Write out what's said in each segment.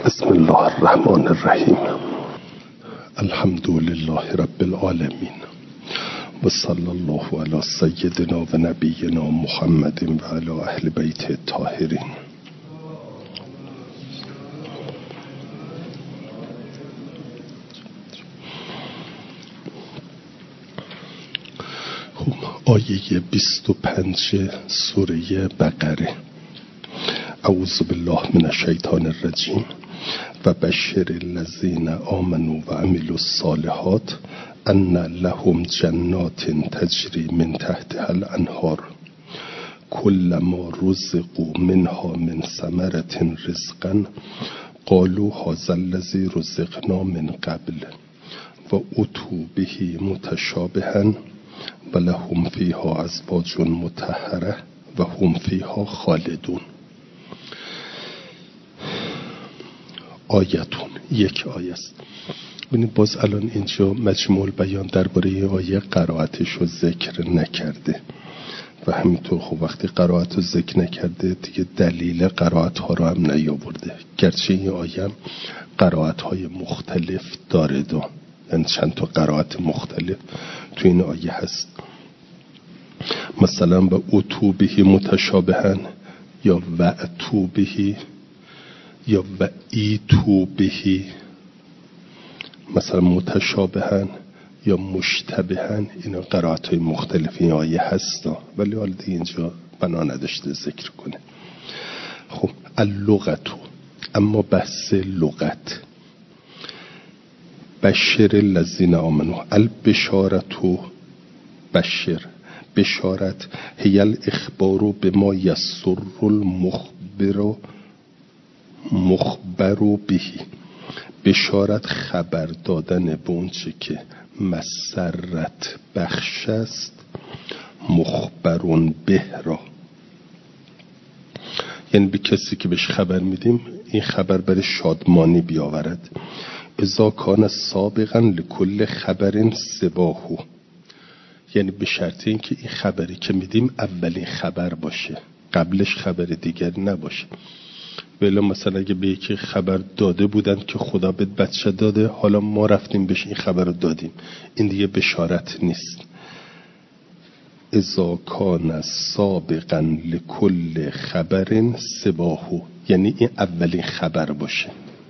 بسم الله الرحمن الرحیم. الحمد لله رب العالمین و صلی الله علی سیدنا و نبینا محمد و علی اهل بیت الطاهرین. آیه 25 سوره بقره. اعوذ بالله من الشیطان الرجیم و بشر الذین آمنوا و عملوا الصالحات ان لهم جنات تجری من تحتها الانهار كلما رزقوا منها من ثمرة رزقا قالوا هذا الذي رزقنا من قبل و اتوا به متشابها و لهم فیها ازواج مطهره و هم فیها خالدون. آیتون یک آیه است. ببینید باز الان اینجا مجموع بیان درباره آیه قرائتش رو ذکر نکرده و همینطور خب وقتی قرائت رو ذکر نکرده دیگه دلیل قرائت ها رو هم نیاورده، گرچه این آیه هم قرائت های مختلف داره یعنی چند تا قرائت مختلف تو این آیه هست. مثلا و اتو بهی متشابهن یا و اتو بهی یا و ایتو بهی، مثلا متشابهن یا مشتبهن، اینا قرائت های مختلف این آیه هست ولی حالا اینجا بنا نداشته ذکر کنه. خب اللغتو، اما بحث لغت. بشر الذین آمنوا، البشارتو بشر، بشارت هی الاخبار بما یسر المخبر بهی، بشارت خبر دادن به اونچه که مسرت بخش است، مخبرون به را، یعنی به کسی که بهش خبر میدیم این خبر برای شادمانی بیاورد. اذا کان سابقا لکل خبر سباهو، یعنی به شرط این که این خبری که میدیم اولین خبر باشه، قبلش خبر دیگر نباشه. ولی مثلا اگه به یکی خبر داده بودن که خدا بهت بچه داده، حالا ما رفتیم بهش این خبر رو دادیم، این دیگه بشارت نیست. اذا کان سابقا لکل خبر سباهو، یعنی این اولین خبر باشه.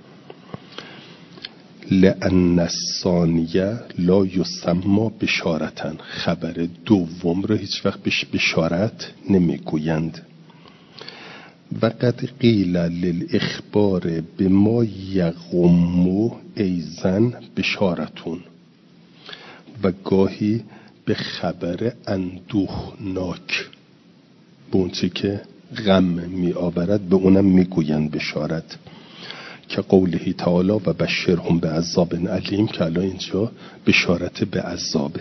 لأن الثانیه لا یسمى بشارتن، خبر دوم رو هیچ وقت بهش بشارت نمیگویند. و قد قیل للاخبار بما یغم ایزن بشارتون، و گاهی به خبر اندوهناک، به اونچه که غم می آورد به اونم میگویند بشارت، که قوله تعالی و بشرهم به عذاب علیم، که الان اینجا بشارت به عذابه.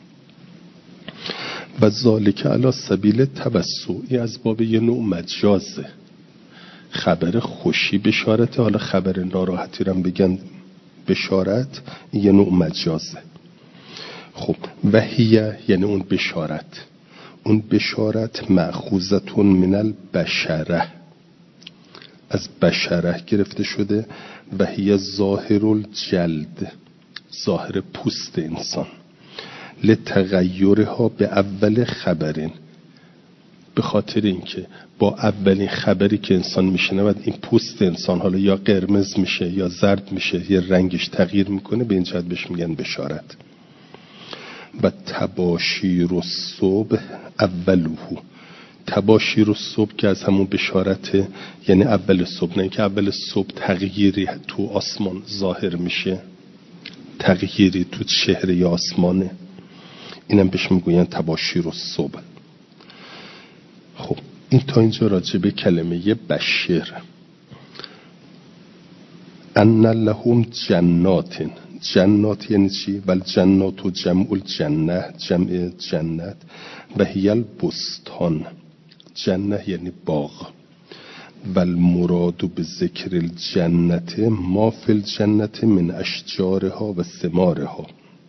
و ذالک علی سبیل توسع، این از باب یه نوع مجازه. خبر خوشی بشارته، حالا خبر ناراحتی رو بگن بشارت، یه نوع مجازه. خب وحیه یعنی اون بشارت، اون بشارت مأخوذتون من البشره، از بشره گرفته شده. وحیه ظاهر الجلد، ظاهر پوست انسان. لتغیرها به اول خبرین، به خاطر اینکه با اولین خبری که انسان میشنود این پوست انسان حالا یا قرمز میشه یا زرد میشه، یا رنگش تغییر میکنه، به این جهت بهش میگن بشارت. و تباشیر الصبح اولوه، تباشیر الصبح که از همون بشارته، یعنی اول صبح، نه که اول صبح تغییری تو آسمان ظاهر میشه، تغییری تو چهره یا آسمانه، اینم بهش میگوین تباشیر الصبح. خب این تا اینجا راجع به کلمه بشر. ان لهم جنات، جنات یعنی چی؟ ول جنات و جمع الجنه، جمع جنت. و هی البستان، جنه یعنی باغ. ول مراد به ذکر الجنت ما فی الجنت من اشجارها و ثمارها،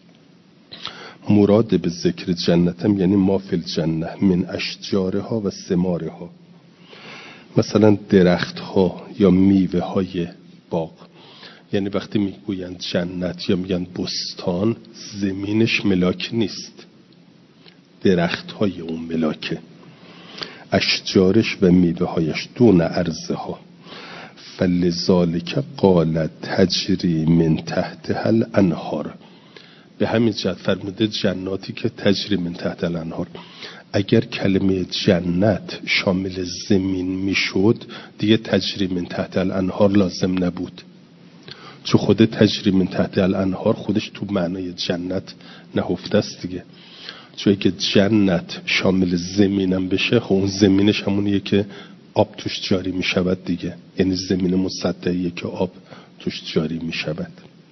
مراد به ذکر جنتم یعنی ما فی الجنه من اشجارها و ثمارها. مثلا درخت ها یا میوه های باغ. یعنی وقتی میگویند جنت یا میگن بستان، زمینش ملاک نیست، درخت های اون ملاکه، اشجارش و میوه هایش دون ارضها. فلذالک قال تجری من تحتها الانهار. به همین جهت فرموده جناتی که تجری من تحت الانهار. اگر کلمه جنت شامل زمین میشد دیگه تجری من تحت الانهار لازم نبود، چون خود تجری من تحت الانهار خودش تو معنای جنت نهفته است دیگه. چون اگه جنت شامل زمینم بشه خب اون زمینش همونیه که آب توش جاری می شود دیگه، یعنی زمین مسطحیه که آب توش جاری می شود.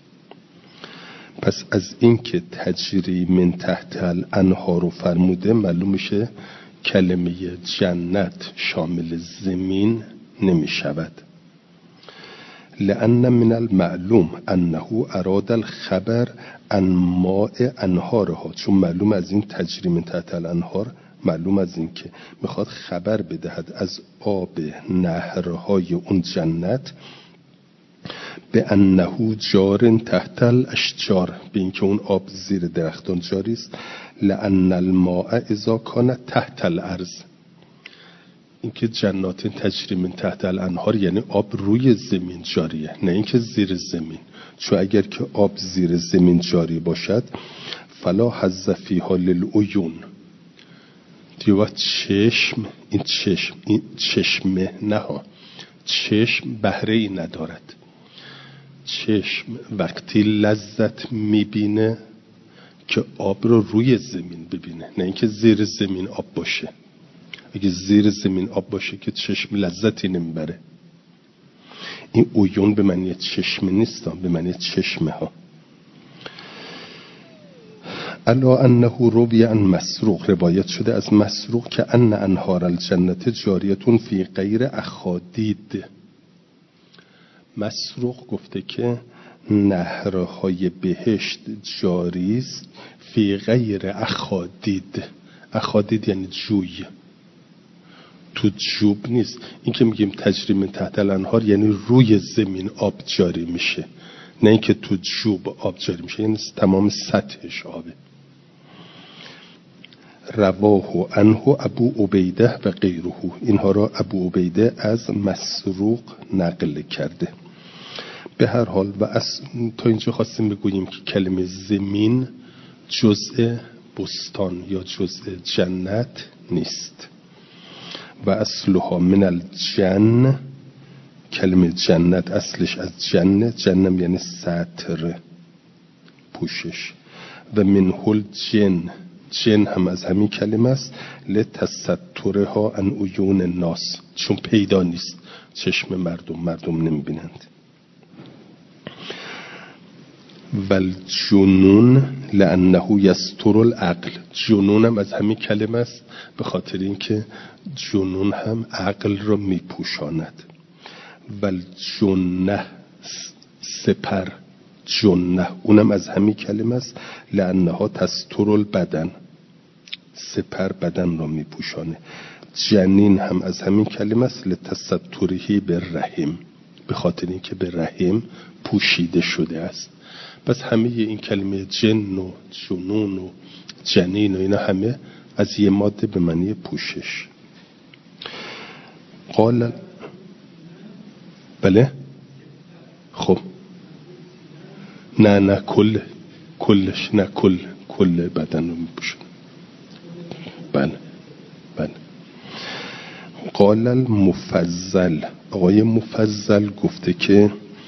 پس از این که تجری من تحت الانهار رو فرموده معلوم میشه کلمه جنت شامل زمین نمی شود. لأن من المعلوم انه اراد الخبر عن ماء انهارها. چون معلوم از این تجری من تحت الانهار، معلوم از این که میخواد خبر بدهد از آب نهرهای اون جنت، به انه جار تحت الاشجار، به اینکه اون آب زیر درختان جاری است. لأن الماء اذا کان تحت الارض. اینکه جنات تجری من تحت الانهار یعنی آب روی زمین جاریه، نه اینکه زیر زمین. چون اگر که آب زیر زمین جاری باشد فلا حظ فیها للعیون. دیو چشم، این چشمه نه ها، چشم بهره ای ندارد. چشم وقتی لذت میبینه که آب رو روی زمین ببینه، نه اینکه زیر زمین آب باشه. اگه زیر زمین آب باشه که چشم لذتی نمیبره. این عیون به معنی چشم نیست، به معنی چشمه ها. الا انه روی عن مسروق، روایت شده از مسروق که ان انهار الجنت جاریتون فی غیر اخادید. مسروق گفته که نهرهای بهشت جاری است فی غیر اخادید. اخادید یعنی جوی، تو جوب نیست. این که میگیم تجری من تحت الانهار یعنی روی زمین آب جاری میشه، نه اینکه تو جوب آب جاری میشه، یعنی تمام سطحش آبه. رواه عنه ابو عبیده و غیره. اینها را ابو عبیده از مسروق نقل کرده. به هر حال و تا اینجا خواستیم بگوییم که کلمه زمین جزء بستان یا جزء جنت نیست. و اصلها من الجن، کلمه جنت اصلش از جنم یعنی ستر، پوشش. و منه الجن، جن هم از همین کلمه است. لتسترها عن عیون الناس، چون پیدا نیست چشم مردم نمیبینند. والجنون لانه یستر العقل، جنون هم از همین کلمه است به خاطر اینکه جنون هم عقل رو میپوشاند. والجنه سپر، جنه اونم از همین کلمه است. لانها تستر البدن، سپر بدن رو میپوشانه. جنین هم از همین کلمه است. لتسترهی بالرحم، به خاطر اینکه به رحم پوشیده شده است. پس همه این کلمه جن و جنون و جنین و اینا همه از یه ماده به معنی پوشش. قال بله خب نه کلش، نه کل بدن رو میپوشن. بله. قال المفضل، آقای مفضل گفته که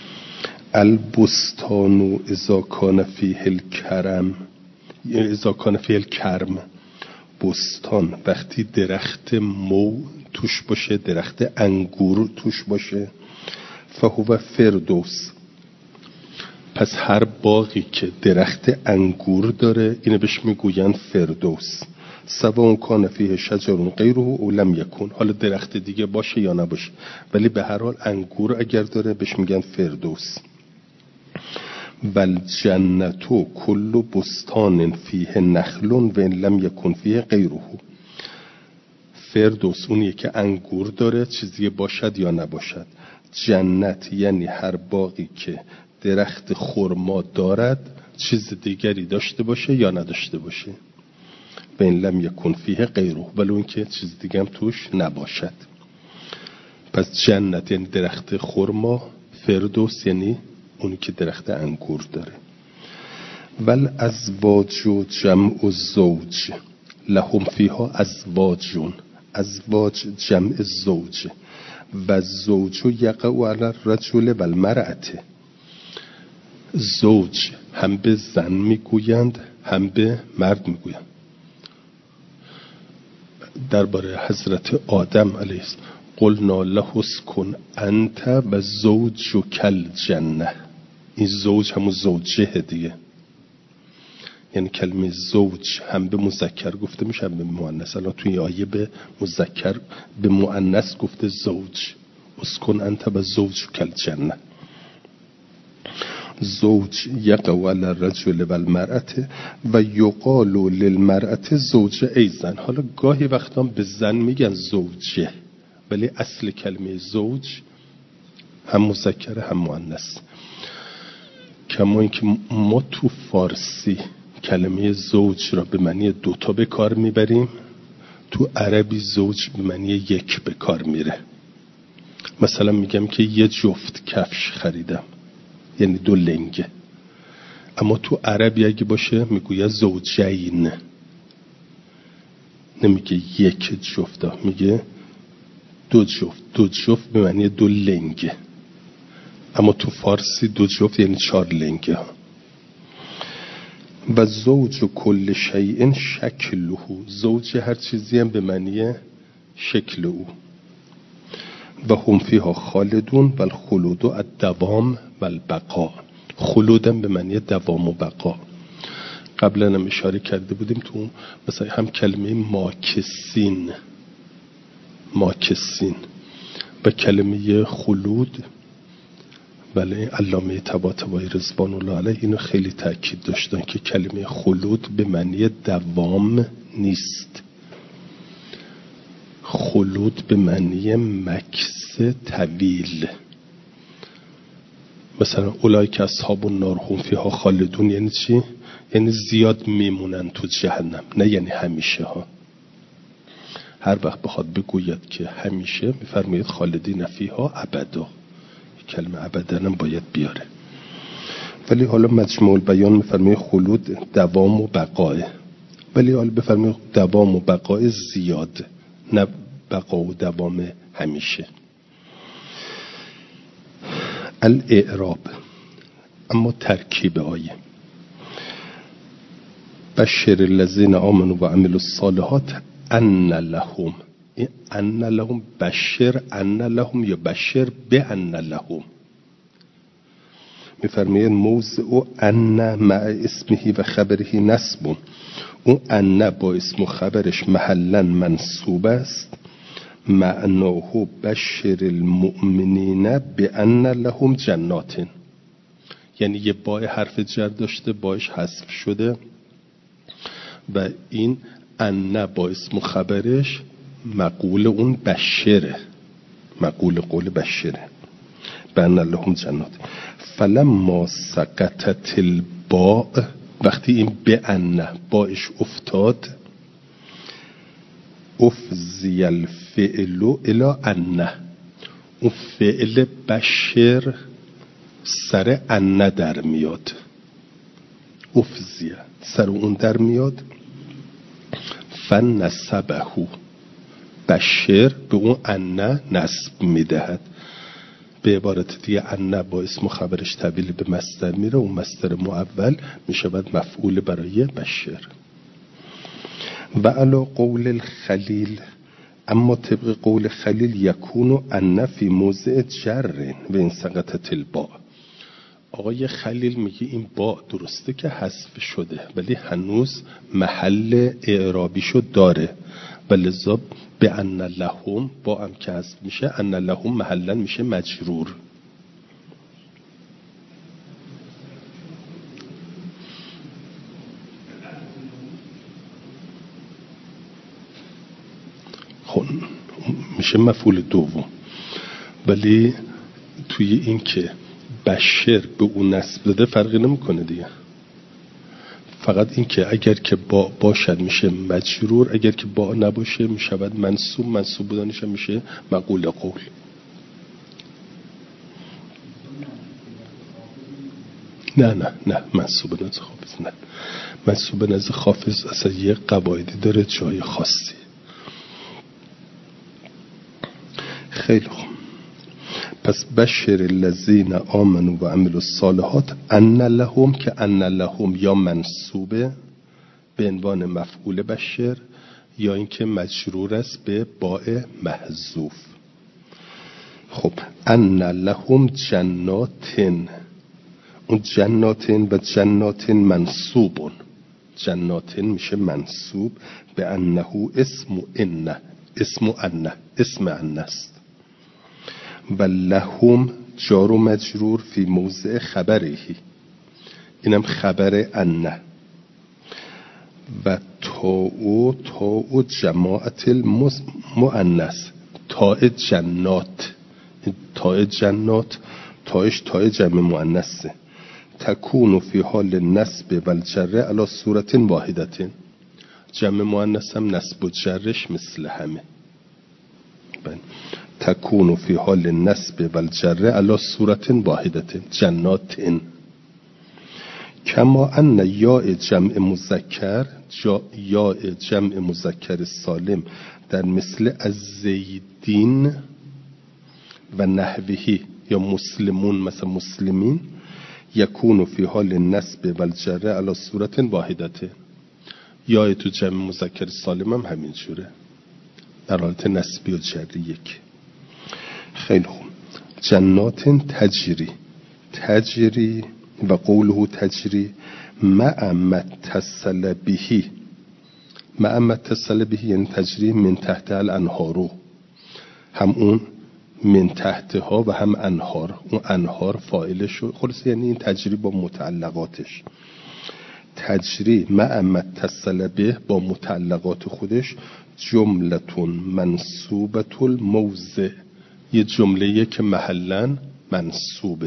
البستان اذا کان فیه الکرم، اذا کان فیه الکرم، بستان وقتی درخت مو توش باشه، درخت انگور توش باشه، فهو فردوس. پس هر باغی که درخت انگور داره اینه بهش میگوین فردوس. سواء کان فیه شجر غیره او لم یکن، حالا درخت دیگه باشه یا نباشه، ولی به هر حال انگور اگر داره بهش میگن فردوس. والجنتو کل بستان فیه نخل و ان لم یکن فیه غیره. فردوس اونیه که انگور داره، چیزی باشد یا نباشد. جنت یعنی هر باغی که درخت خرما دارد چیز دیگری داشته باشه یا نداشته باشه. و این لم یکن فیه غیره، ولی اون که چیز دیگه هم توش نباشد. پس جنت یعنی درخت خرما، فردوس یعنی اونی که درخت انگور داره. ول ازواج و جمع الزوج لهم فیها ازواجون، ازواج جمع زوج و زوج یقع علی الرجل و المرأة. زوج هم به زن میگویند هم به مرد میگویند. درباره حضرت آدم علیه السلام قلنا له اسکن انت و زوجک الجنه. این زوج همون زوجه دیگه، یعنی کلمه زوج هم به مذکر گفته میشه هم به مؤنث. الان توی آیه به مذکر به مؤنث گفته زوج، اسکن انت و زوجک الجنه. زوج یقع علی الرجل و المرأة و یقال للمرأة زوجه ای زن. حالا گاهی وقتا به زن میگن زوجه، ولی اصل کلمه زوج هم مذکر هم مؤنث. کما اینکه ما تو فارسی کلمه زوج را به معنی دوتا به کار میبریم، تو عربی زوج به معنی یک به کار میره. مثلا میگم که یه جفت کفش خریدم، یعنی دو لنگه. اما تو عربی اگه باشه میگوید زوجین، نمیگه یک جفت، میگه دو جفت. دو جفت به معنی دو لنگه، اما تو فارسی دو جفت یعنی 4 لنگه. و زوج کل شیء شکله، زوج هر چیزی هم به معنی شکل او. و هم فیها خالدون و الخلود الدوام و البقا. خلودم به معنی دوام و بقا. قبلا هم اشاره کرده بودیم تو مثلا هم کلمه ماکسین و کلمه خلود. بله، علامه طباطبایی رضوان الله علیه اینو خیلی تاکید داشتن که کلمه خلود به معنی دوام نیست. خلود به معنی مکث طویل. مثلا اولای که اصحاب النار هم فیها خالدون یعنی چی؟ یعنی زیاد میمونن تو جهنم، نه یعنی همیشه ها. هر وقت بخواد بگوید که همیشه، میفرماید خالدین فیها ابدا. کلمه ابدا هم باید بیاره. ولی حالا مجموع البیان میفرماید خلود دوام و بقاه. ولی حالا بفرماید دوام و بقای زیاد، نه بقا و دوام همیشه. الاعراب. اما ترکیب آیه بشر الذین آمنوا و عملوا الصالحات ان لهم. ان لهم، بشر ان لهم یا بشر بان لهم. میفرماید موضع ان مع اسمه و خبره نصب. اون ان با اسم و خبرش محلا منصوب است. معناه بشر المؤمنین بان لهم جنات. یعنی یه بای حرف جر داشته، بایش حذف شده و این ان با اسم و خبرش مقول اون بشره، مقول قول بشره. بان لهم جنات. فلما سقطت الباء، وقتی این به ان بایش افتاد، افزی الفعل الی ان. اون فعل بشر سر ان در میاد. افزی سر اون در میاد. فنسبه، بشر به اون ان نسب میدهد. به عبارت دیگه ان با اسم و خبرش تبدیل به مصدر میره. اون مصدر مؤول میشود مفعول برای بشر. و علی قول الخلیل، اما طبق قول خلیل یکون ان فی موضع جر و ان سقطت الباء. آقای خلیل میگه این با درسته که حذف شده ولی هنوز محل اعرابیشو داره، ولذا به ان لهم با هم که حذف میشه ان لهم محلا میشه مجرور. خب میشه مفعول دوم، ولی توی این که بشر به اون نسب داده فرقی نمیکنه دیگه. فقط این که اگر که با باشد میشه مجرور، اگر که با نباشه میشود منصوب. منصوب بودنش میشه مقول قول. نه منصوب نزد حافظ نه. منصوب نزد حافظ اصلا یه قواعدی داره، جای خاصی. خیلی خوب. پس بشر الذین آمنوا و عملوا الصالحات ان لهم، که ان لهم یا منصوبه به عنوان مفعول بشر، یا اینکه مجرور است به باء محذوف. خب ان لهم جناتن، اون جناتن و جناتن منصوبون. جناتن میشه منصوب به انه اسم ان است. و لهم جار و مجرور فی موضع خبره، اینم خبر ان. و تاء جماعت المؤنث، تاء جنات تاءش تاء جمع مؤنثه. تکون فی حال نصب و الجر علی صورت واحدة، جمع مؤنث هم نصب و جرش مثل همه. تکون فی حال نصب و الجر علی صورت واحدة جنات. کما ان یا جمع مذکر سالم در مثل الزیدین و نحوه یا مسلمون، مثلا مسلمین، یکون فی حال نصب و الجر علی صورت واحدة. یا تو جمع مذکر سالم هم همین جوره، در حالت نصبی و جری یک. خیلی خوب. جنات تجری و قوله تجری مع متصل به. مع متصل به یعنی تجری من تحت الانهارو، هم اون من تحتها و هم انهار. اون انهار فاعلش خلاص، یعنی این تجری با متعلقاتش. تجری مع متصل به با متعلقات خودش. جملتون منصوبت الموضع، یه جمله که محلاً منصوبه.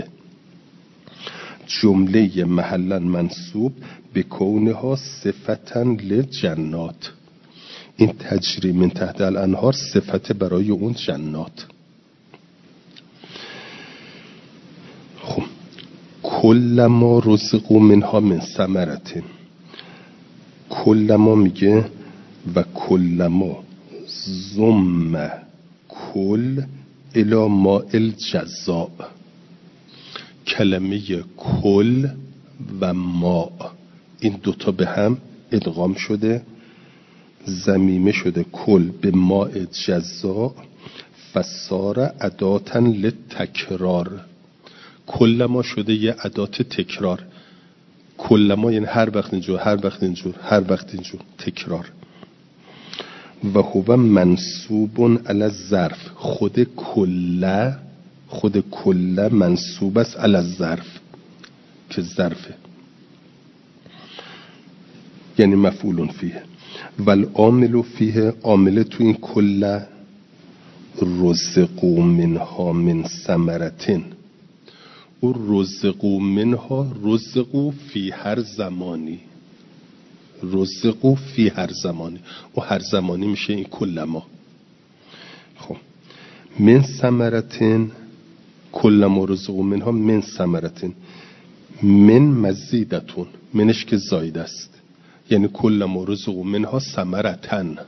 جمله محلاً منصوب به کونها صفتا لجنات. این تجری من تحت الانهار صفت برای اون جنات. خب کل ما رزقوا منها من ثمرة. کل ما میگه و کل ما ضم کل الی ماء الجزاء. کلمه کل و ما این دوتا به هم ادغام شده، ضمیمه شده کل به ماء جزاء، فصار اداتا للتکرار. کل ما شده یه ادات تکرار. کل ما یعنی هر وقت اینجور، هر وقت اینجور، هر وقت اینجور، تکرار. و هو منصوب علی الظرف. خود کل منصوب است علی الظرف که ظرفه، یعنی مفعول فیه. و العامل فیه، عامل تو این کل رزقوا منها من ثمرة. او رزقوا منها، رزقوا فی هر زمانی، رزقوا فی هر زمانی، و هر زمانی میشه این کل ما. خب من ثمرة، کل ما رزقوا منها من ثمرة، من مزیدتون، منش که زاید است، یعنی کل ما رزقوا منها ثمرة،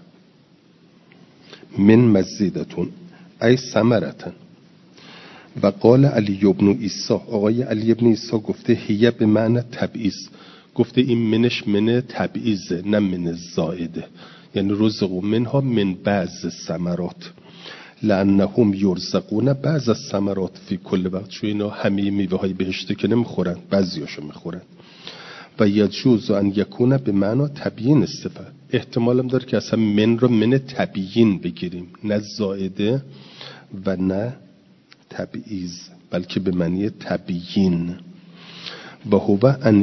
من مزیدتون ای ثمرة. و قال علی ابن عیسی، آقای علی ابن عیسی گفته هیه به معنی تبعیض. گفته این منش من تبعیضه نه من زائده، یعنی رزقوا منها من بعض الثمرات، لانهم یرزقون بعض الثمرات فی کل وقت. چون اینا همه میوه های بهشت که نمیخورن، بعضیاشو میخورن. و یجوز ان یکون به معنی تبیین الصفه. احتمالم داره که اصلا من رو من تبیین بگیریم، نه زائده و نه تبعیض، بلکه به معنی تبیین. و هو ان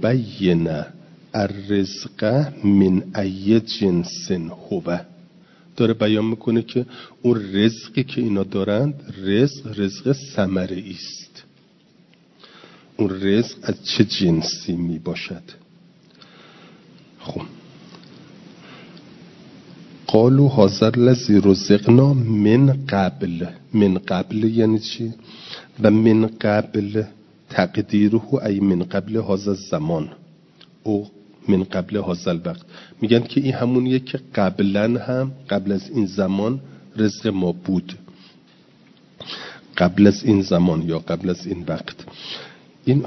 یبین الرزق من ای جنس هو. داره بیان میکنه که اون رزقی که اینا دارند رزق ثمره‌ای است. اون رزق از چه جنسی می باشد؟ خب قالوا هذا الذی رزقنا من قبل یعنی چی؟ و من قبل تقدیره ای من قبل هذا الزمان او من قبل هذا الوقت. میگن که این همونیه که قبلا هم قبل از این زمان رزق ما بود، قبل از این زمان یا قبل از این وقت. این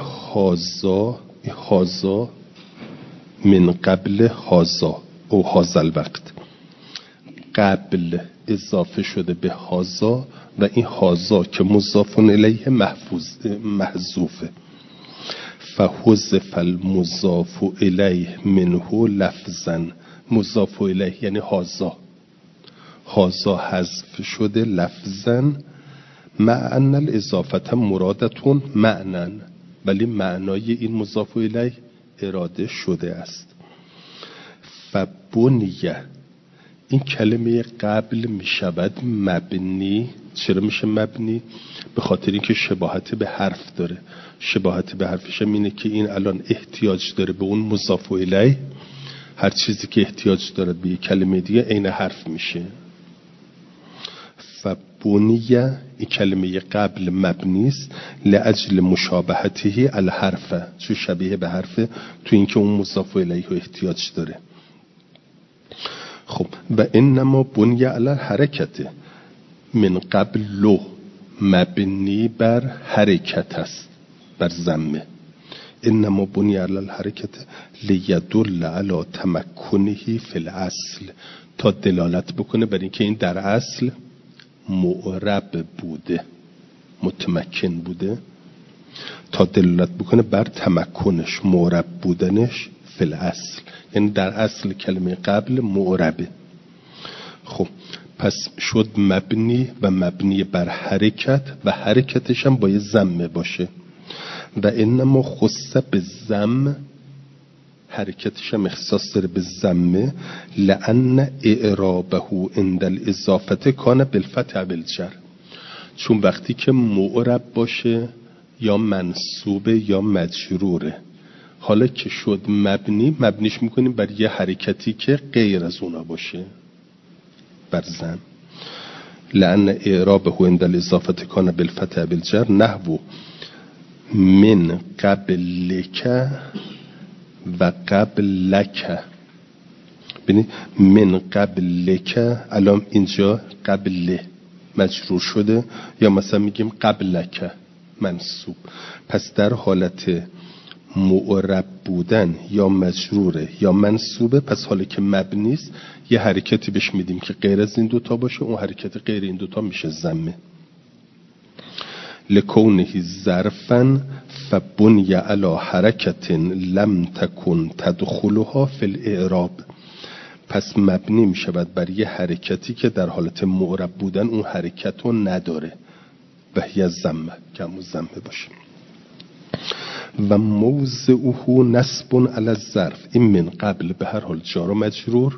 هازا من قبل هازا او هازا الوقت، قبل اضافه شده به هازا و این هازا که مضاف الیه محذوفه. فحذف المضاف الیه منه لفظا، مضاف الیه یعنی هازا حذف شده لفظا، مع ان الاضافه مرادتون معنن، ولی معنای این مضاف الیه اراده شده است. فبنیه، این کلمه قبل می شود مبنی. چرا میشه مبنی؟ به خاطر اینکه شباهت به حرف داره. شباهت به حرفش هم اینه که این الان احتیاج داره به اون مضاف الیه. هر چیزی که احتیاج داره به یک کلمه دیگه عین حرف میشه. فبنیه، این کلمه قبل مبنی است لاجل مشابهته الحرف، چون شبیه به حرف تو اینکه اون مضاف الیه رو احتیاج داره. خب و انما بنی علی حرکت من قبل لو، مبنی بر حرکت است، بر ضمه. انما بنی علی الحرکت لیدل علی تمکنه فی الاصل، تا دلالت بکنه بر اینکه این در اصل معرب بوده، متمکن بوده، تا دلالت بکنه بر تمکنش، معرب بودنش فی الاصل، یعنی در اصل کلمه قبل معربه. خب پس شد مبنی و مبنی بر حرکت و حرکتش هم باید ضمه باشه. و انما خص به ضم، حرکتش هم اختصاص داره به ضمه، لان اعرابه عند الاضافه کان بالفتح بالجر، چون وقتی که معرب باشه یا منصوبه یا مجروره. حالا که شد مبنی، مبنیش میکنیم بر یه حرکتی که غیر از اونا باشه، بر ضم. لأن اعرابه عند الاضافه کان بالفتح بالجر نحو من قبلک و قبلک. ببینید من قبلک، الان اینجا قبل مجرور شده، یا مثلا میگیم قبلک منصوب. پس در حالت معرب بودن یا مجروره یا منصوبه، پس حالا که مبنی است یه حرکتی بهش میدیم که غیر از این دوتا باشه، اون حرکت غیر این دوتا میشه ضمه. لکونه ظرفا فبنی علی حرکت لم تکن تدخلها فی الاعراب، پس مبنی میشود بر یه حرکتی که در حالت معرب بودن اون حرکت رو نداره و هی ضمه، که همون ضمه باشه. و موضعه نصب علی الظرف، این من قبل به هر حال جار و مجرور،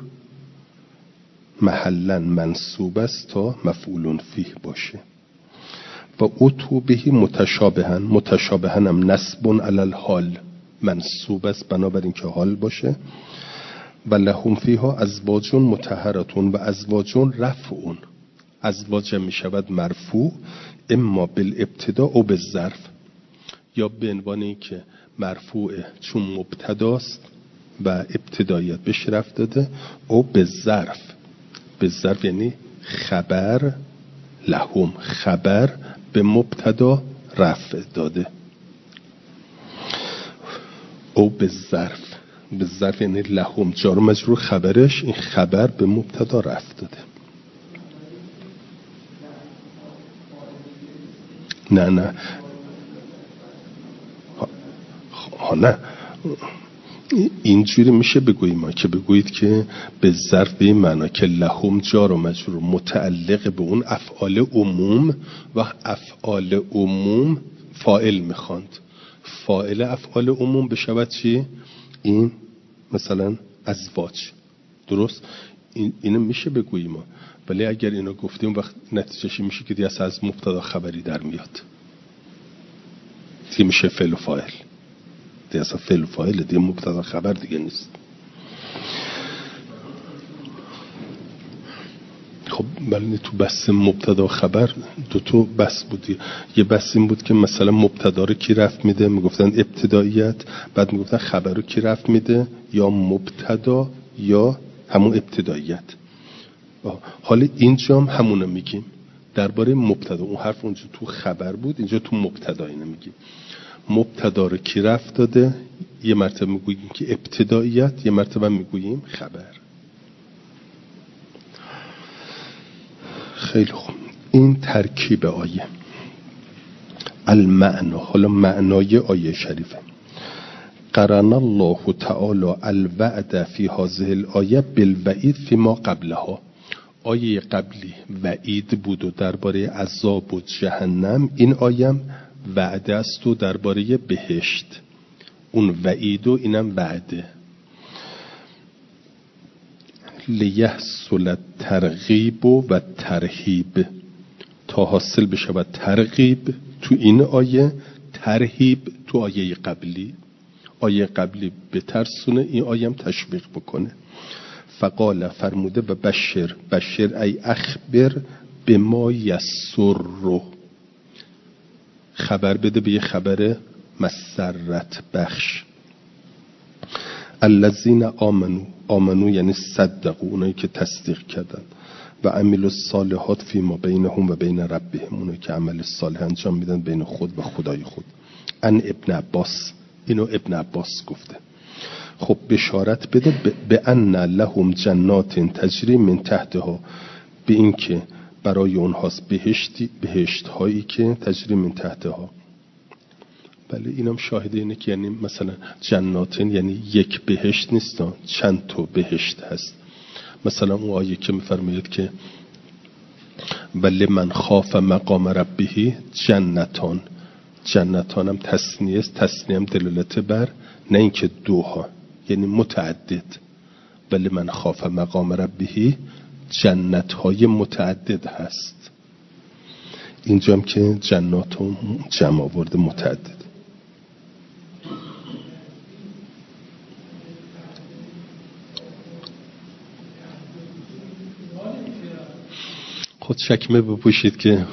محلا منصوب است تا مفعول فیه باشه. و اتو بهی متشابهن، متشابهن هم نصب علی الحال، منصوب است بنابراین که حال باشه. و لهم فیها ازواج مطهرتون و ازواج رفعون، ازواج می شود مرفوع اما بالابتدا او بالظرف، یا به عنوان این که مرفوعه چون مبتداست و ابتدایت بهش رفت داده، او به ظرف، به ظرف یعنی خبر لهم، خبر به مبتدا رفع داده. او به ظرف، به ظرف یعنی لهم جار و مجرور خبرش، این خبر به مبتدا رفع داده. نه نه اینجوری میشه بگوییم که بگویید که به ظرف به این معنا که لهم جار و مجرور متعلق به اون افعال عموم و افعال عموم فاعل میخواند، فاعل افعال عموم بشود چی؟ این مثلا ازواج، درست؟ اینو میشه بگوییم ما، ولی اگر اینو گفتیم وقت نتیجهش میشه که دیگه از مبتدا خبری در میاد، دیگه میشه فعل و فاعل، دیگه اصلا فعل و فاعل، دیگه مبتدا خبر دیگه نیست. خب ولی تو بحث مبتدا خبر دو بحث بود. یه بحث این بود که مثلا مبتدا رو کی رفع میده، میگفتن ابتداییت، بعد میگفتن خبر رو کی رفع میده، یا مبتدا یا همون ابتداییت. حالا اینجا هم همونو میگیم درباره مبتدا. اون حرف اونجا تو خبر بود، اینجا تو مبتدا اینو میگیم. مبتدا رو کی رفع داده؟ یه مرتبه میگوییم که ابتداییت، یه مرتبه میگوییم خبر. خیلی خوب، این ترکیب آیه. المعنا، حالا معنای آیه شریفه. قرن الله تعالی الوعد فی هذه الآیه بالوعید فی ما قبلها. آیه قبلی وعید بود و درباره عذاب و جهنم، این آیه وعده است و درباره بهشت. اون وعید و اینم وعده. لیحصل ترغیب و ترهیب، تا حاصل بشه و ترغیب تو این آیه، ترهیب تو آیه قبلی. آیه قبلی به ترسونه، این آیه هم تشویق بکنه. فقال، فرموده و بشر ای اخبر به ما یسر، خبر بده به یه خبر مسرت بخش. الذین آمنو یعنی صدقوا، اونایی که تصدیق کردن، و عملوا الصالحات فیما بینهم و بین ربهم، اونایی که عمل صالح انجام میدن بین خود و خدای خود. ان ابن عباس، اینو ابن عباس گفته. خب بشارت بده به ان لهم جنات تجری من تحتها، به این که برای اونهاست بهشت هایی که تجری من تحتها. بله اینم شاهده اینه که یعنی مثلا جناتن یعنی یک بهشت نیستن، چند تا بهشت هست. مثلا اون آیه که میفرماید که ولی من خاف مقام ربه جنتان، جنتان هم تثنیه است، تثنیه هم دلالت بر نه اینکه دوها، یعنی متعدد. ولی من خاف مقام ربه جنت های متعدد هست. اینجا هم که جنات هم جمع آورده متعدد. خود چکمه بپوشید که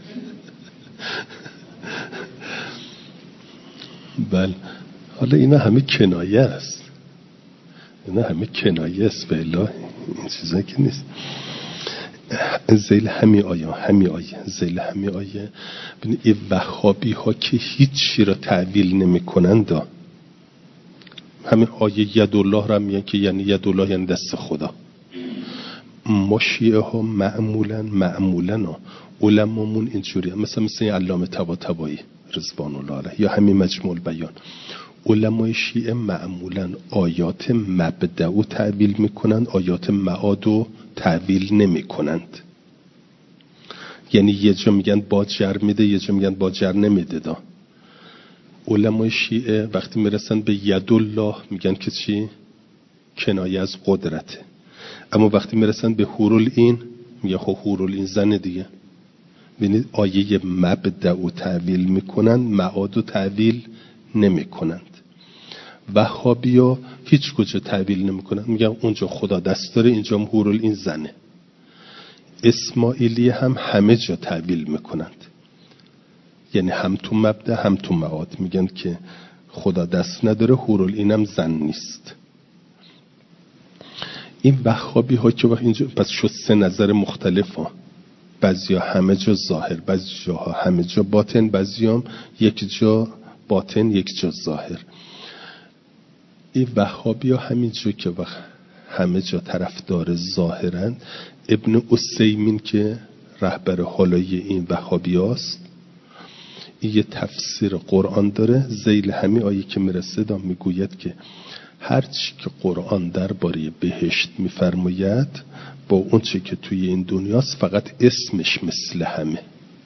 بله. حالا اینا همه کنایه است، اینا همه کنایه است به اله، این چیزا که نیست. زیل همی آیه زیل همی آیه ببین این وهابی ها که هیچی را تعویل نمی کنند، همین آیه یدالله را میگن که یعنی یدالله یعنی دست خدا. ما شیعه ها معمولا علمامون اینجوری هم، مثل این علامه طباطبایی رضوان الله علیه یا همین مجموع البیان، علمای شیعه معمولا آیات مبدأ تعویل میکنند، آیات معاد تعویل نمی کنند. یعنی یه جا میگن با جر میده، یه جا میگن با جر نمیده. دا علمای شیعه وقتی میرسن به یدالله میگن که چی؟ کنایه از قدرته. اما وقتی میرسن به حورالعین میگن خب حورالعین زن دیگه. ببینید آیه مبدأ تعویل میکنن، معاد تعویل نمیکنند. وهابیا هیچ کجا تعویل نمیکنن، میگن اونجا خدا دست داره، اینجا حورالعین زنه. اسماعیلی هم همه جا تعویل میکنند، یعنی هم تو مبدأ هم تو معاد میگن که خدا دست نداره، حورالعین هم زن نیست. این وهابی ها که اینجا پس شد سه نظر مختلف ها، بعضی ها همه جا ظاهر، بعضی جاها همه جا باطن، بعضی هم یک جا باطن یک جا ظاهر. این وهابی ها همینجا که همه جا طرفدار ظاهرن. ابن عثیمین که رهبر حالای این وهابی هاست، این یه تفسیر قرآن داره، ذیل همین آیه که میرسه دا میگوید که هرچی که قرآن درباره بهشت میفرماید با اون چی که توی این دنیاست فقط اسمش مثل همه،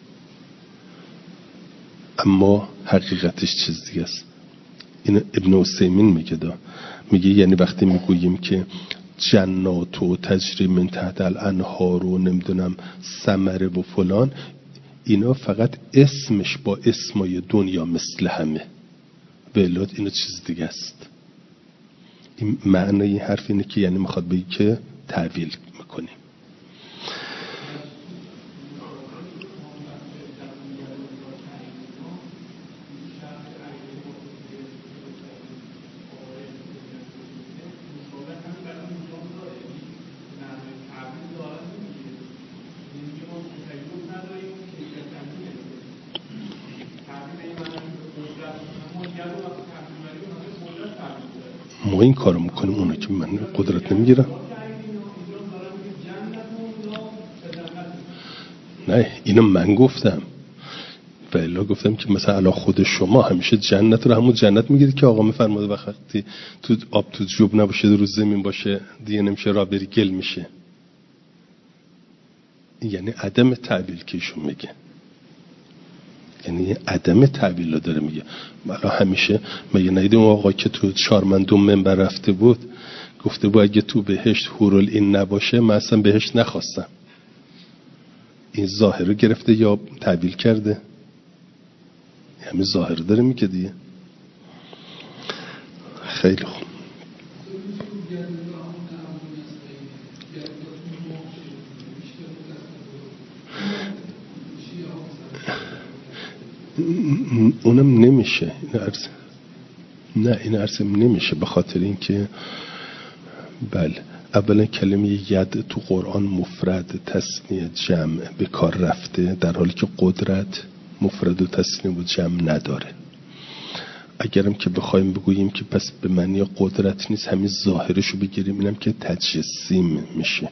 اما حقیقتش چیز دیگه است. این ابن عثیمین میگه یعنی وقتی میگوییم که جنات و تجری من تحت الانهار و نمیدونم ثمره و فلان، اینا فقط اسمش با اسمای دنیا مثل همه، ولاد اینا چیز دیگه است. این معنی این حرف اینه که یعنی میخواد بگی که تعویل میکنیم. ما این کارو میکنیم، اونا که من قدرت نمیگیرم. نه اینو من گفتم، ولی گفتم که مثلا الان خود شما همیشه جنت رو همون جنت میگیرید که آقا میفرماده وقتی تو آب تو جوب نباشه رو زمین باشه دیگه نمیشه راه بری گل میشه. یعنی عدم تعبیل که ایشون میگه، یعنی عدم تعبیل رو داره میگه. الان همیشه مگه ندیدیم آقا که تو شارمندون منبر رفته بود گفته بود اگه تو بهشت حورالعین نباشه من اصلا بهشت نخواستم. این ظاهر رو گرفته یا تعبیل کرده؟ همین ظاهر داره میگه دیگه. خیلی خوب. اونم نمیشه این عرض نمیشه، به خاطر اینکه بله اولا کلمه ید تو قرآن مفرد تثنیه جمع به کار رفته، در حالی که قدرت مفرد و تثنیه و جمع نداره. اگرم که بخوایم بگوییم که پس به معنی قدرت نیست، همین ظاهرشو بگیریم اینم که تجسیم میشه،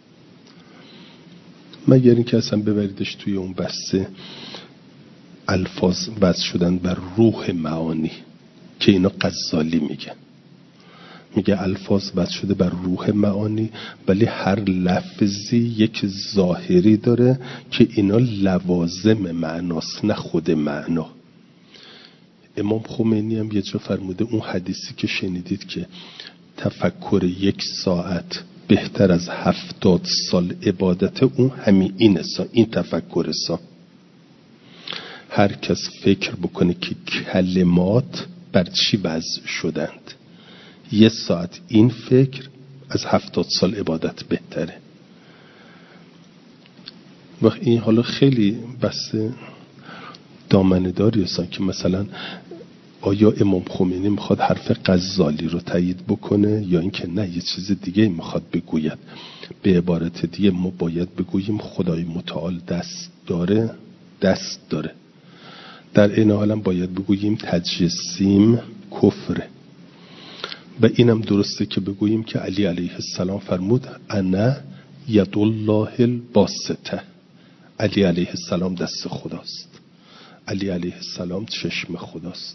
مگر اینکه اصلا ببریدش توی اون بسته الفاظ وضع شدن بر روح معانی که اینا غزالی میگه الفاظ وضع شده بر روح معانی، ولی هر لفظی یک ظاهری داره که اینا لوازم معناست نه خود معنا. امام خمینی هم یه جا فرموده اون حدیثی که شنیدید که تفکر 1 ساعت بهتر از 70 سال عبادت، اون همین این تفکر هر کس فکر بکنه که کلمات بر چی وضع شدند، 1 ساعت این فکر از 70 سال عبادت بهتره. و این حالا خیلی بس دامنه داری هستن که مثلا آیا امام خمینی میخواد حرف غزالی رو تایید بکنه یا اینکه نه یه چیز دیگه میخواد بگوید. به عبارت دیگه ما باید بگوییم خدای متعال دست داره. در این حال هم باید بگوییم تجسیم کفره. و اینم درسته که بگوییم که علی علیه السلام فرمود انا ید الله الباسطه، علی علیه السلام دست خداست، علی علیه السلام چشم خداست.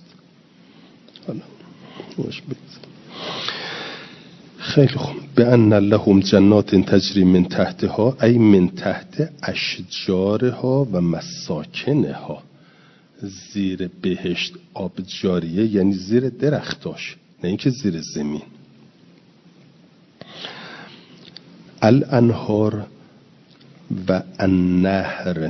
خیلی خوب. به ان لهم جنات تجری من تحتها ای من تحت اشجارها و مساکنها، زیر بهشت آب جاریه یعنی زیر درختاش، نه اینکه زیر زمین. الانهار و النهر